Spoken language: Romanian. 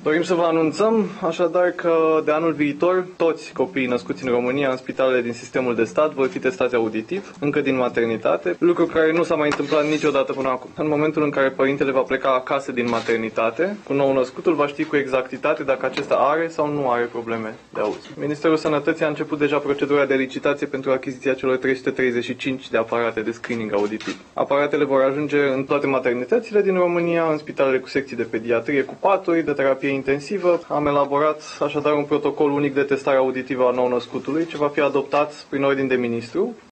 Dorim să vă anunțăm așadar că de anul viitor toți copiii născuți în România în spitalele din sistemul de stat vor fi testați auditiv, încă din maternitate, lucru care nu s-a mai întâmplat niciodată până acum. În momentul în care părintele va pleca acasă din maternitate, cu nou născutul va ști cu exactitate dacă acesta are sau nu are probleme de auz. Ministerul Sănătății a început deja procedura de licitație pentru achiziția celor 335 de aparate de screening auditiv. Aparatele vor ajunge în toate maternitățile din România, în spitalele cu secții de pediatrie cu paturi, de terapie intensivă. Am elaborat așadar un protocol unic de testare auditivă a nou-născutului, ce va fi adoptat prin ordin de ministru.